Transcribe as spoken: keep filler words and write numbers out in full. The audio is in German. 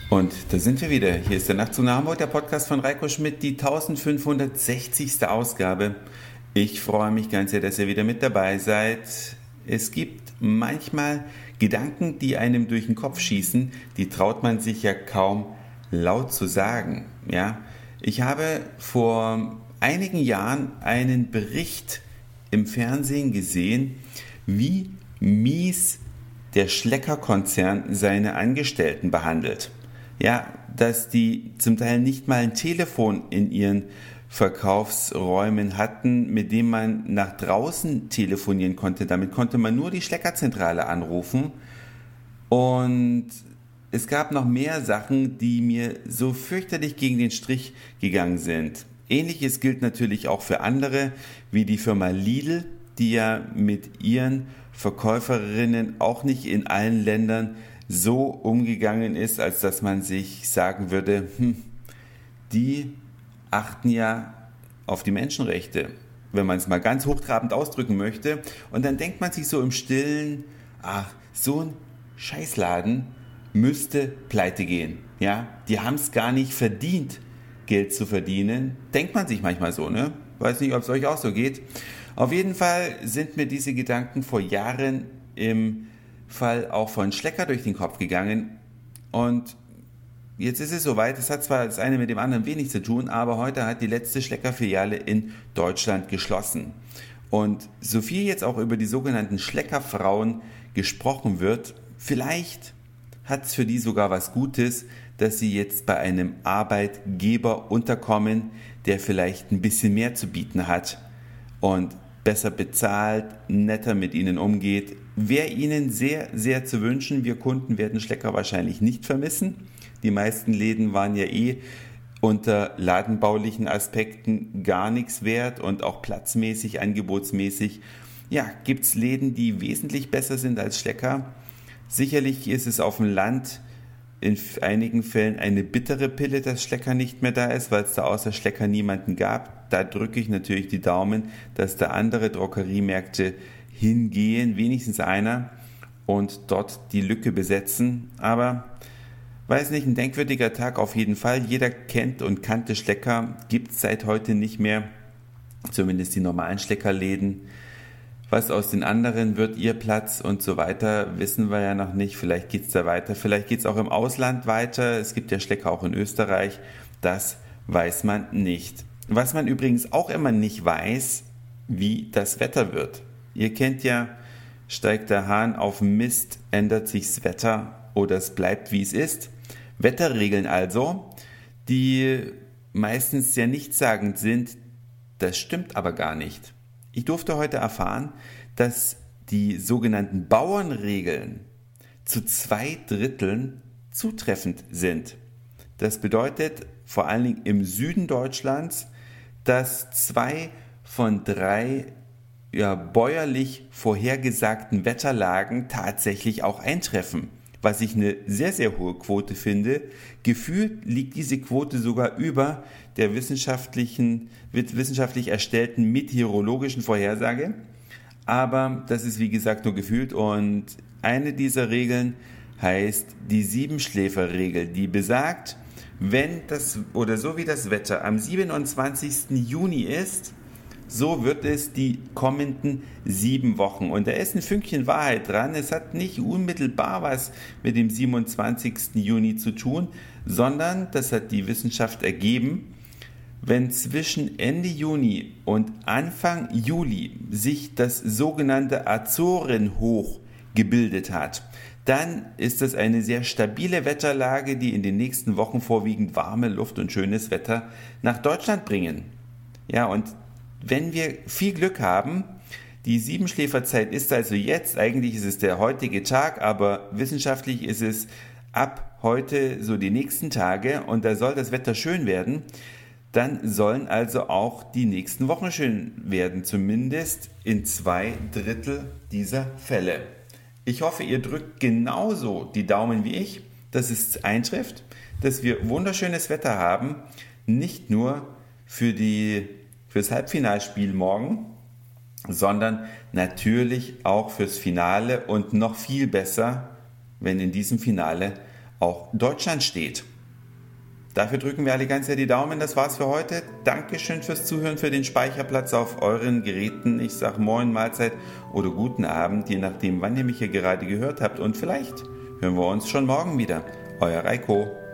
Und da sind wir wieder. Hier ist der Nachtzug nach Hamburg, der Podcast von Reiko Schmidt, die eintausendfünfhundertsechzigste Ausgabe. Ich freue mich ganz sehr, dass ihr wieder mit dabei seid. Es gibt manchmal Gedanken, die einem durch den Kopf schießen, die traut man sich ja kaum laut zu sagen. Ja? Ich habe vor einigen Jahren einen Bericht im Fernsehen gesehen, wie mies der Schlecker-Konzern seine Angestellten behandelt. Ja, dass die zum Teil nicht mal ein Telefon in ihren Verkaufsräumen hatten, mit dem man nach draußen telefonieren konnte. Damit konnte man nur die Schleckerzentrale anrufen. Und es gab noch mehr Sachen, die mir so fürchterlich gegen den Strich gegangen sind. Ähnliches gilt natürlich auch für andere, wie die Firma Lidl, die ja mit ihren Verkäuferinnen auch nicht in allen Ländern so umgegangen ist, als dass man sich sagen würde, hm, die achten ja auf die Menschenrechte, wenn man es mal ganz hochtrabend ausdrücken möchte. Und dann denkt man sich so im Stillen, ach, so ein Scheißladen müsste pleite gehen. Ja, die haben es gar nicht verdient, Geld zu verdienen. Denkt man sich manchmal so, ne? Weiß nicht, ob es euch auch so geht. Auf jeden Fall sind mir diese Gedanken vor Jahren im Fall auch von Schlecker durch den Kopf gegangen. Und jetzt ist es soweit, es hat zwar das eine mit dem anderen wenig zu tun, aber heute hat die letzte Schlecker-Filiale in Deutschland geschlossen. Und so viel jetzt auch über die sogenannten Schleckerfrauen gesprochen wird, vielleicht hat es für die sogar was Gutes, dass sie jetzt bei einem Arbeitgeber unterkommen, der vielleicht ein bisschen mehr zu bieten hat und besser bezahlt, netter mit ihnen umgeht. Wäre ihnen sehr, sehr zu wünschen. Wir Kunden werden Schlecker wahrscheinlich nicht vermissen. Die meisten Läden waren ja eh unter ladenbaulichen Aspekten gar nichts wert und auch platzmäßig, angebotsmäßig. Ja, gibt es Läden, die wesentlich besser sind als Schlecker. Sicherlich ist es auf dem Land in einigen Fällen eine bittere Pille, dass Schlecker nicht mehr da ist, weil es da außer Schlecker niemanden gab. Da drücke ich natürlich die Daumen, dass da andere Drogeriemärkte hingehen, wenigstens einer, und dort die Lücke besetzen. Aber, weiß nicht, ein denkwürdiger Tag auf jeden Fall. Jeder kennt und kannte Schlecker, gibt es seit heute nicht mehr, zumindest die normalen Schleckerläden. Was aus den anderen wird, ihr Platz und so weiter, wissen wir ja noch nicht. Vielleicht geht es da weiter, vielleicht geht es auch im Ausland weiter. Es gibt ja Schlecker auch in Österreich. Das weiß man nicht. Was man übrigens auch immer nicht weiß, wie das Wetter wird. Ihr kennt ja, steigt der Hahn auf Mist, ändert sich das Wetter oder es bleibt wie es ist. Wetterregeln also, die meistens sehr nichtssagend sind, das stimmt aber gar nicht. Ich durfte heute erfahren, dass die sogenannten Bauernregeln zu zwei Dritteln zutreffend sind. Das bedeutet vor allen Dingen im Süden Deutschlands, dass zwei von drei ja, bäuerlich vorhergesagten Wetterlagen tatsächlich auch eintreffen. Was ich eine sehr, sehr hohe Quote finde. Gefühlt liegt diese Quote sogar über der wissenschaftlichen, wissenschaftlich erstellten meteorologischen Vorhersage. Aber das ist wie gesagt nur gefühlt. Und eine dieser Regeln heißt die Siebenschläfer-Regel, die besagt, wenn das oder so wie das Wetter am siebenundzwanzigsten Juni ist, so wird es die kommenden sieben Wochen. Und da ist ein Fünkchen Wahrheit dran. Es hat nicht unmittelbar was mit dem siebenundzwanzigsten Juni zu tun, sondern, das hat die Wissenschaft ergeben, wenn zwischen Ende Juni und Anfang Juli sich das sogenannte Azorenhoch gebildet hat, dann ist das eine sehr stabile Wetterlage, die in den nächsten Wochen vorwiegend warme Luft und schönes Wetter nach Deutschland bringen. Ja, und wenn wir viel Glück haben, die Siebenschläferzeit ist also jetzt, eigentlich ist es der heutige Tag, aber wissenschaftlich ist es ab heute so die nächsten Tage und da soll das Wetter schön werden, dann sollen also auch die nächsten Wochen schön werden, zumindest in zwei Drittel dieser Fälle. Ich hoffe, ihr drückt genauso die Daumen wie ich, dass es eintrifft, dass wir wunderschönes Wetter haben, nicht nur für die fürs Halbfinalspiel morgen, sondern natürlich auch fürs Finale und noch viel besser, wenn in diesem Finale auch Deutschland steht. Dafür drücken wir alle ganz sehr die Daumen. Das war's für heute. Dankeschön fürs Zuhören, für den Speicherplatz auf euren Geräten. Ich sag Moin, Mahlzeit oder guten Abend, je nachdem, wann ihr mich hier gerade gehört habt. Und vielleicht hören wir uns schon morgen wieder. Euer Reiko.